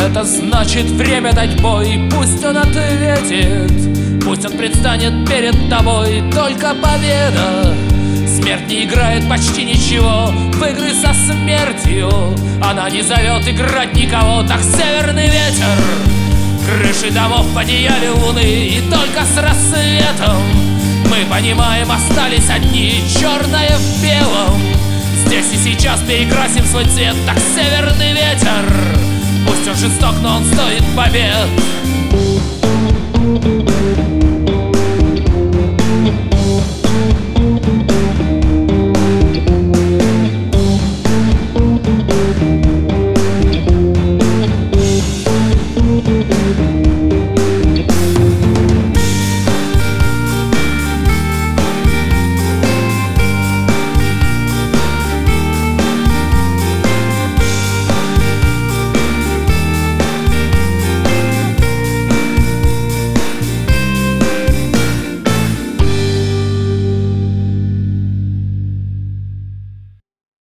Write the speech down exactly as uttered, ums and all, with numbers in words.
Это значит время дать бой. Пусть он ответит, пусть он предстанет перед тобой. Только победа. Смерть не играет почти ничего в игры со смертью. Она не зовет играть никого. Так северный ветер, крыши домов в одеяле луны. И только с рассветом мы понимаем, остались одни, черное в белом. Здесь и сейчас перекрасим свой цвет. Так северный ветер, пусть он жесток, но он стоит побед.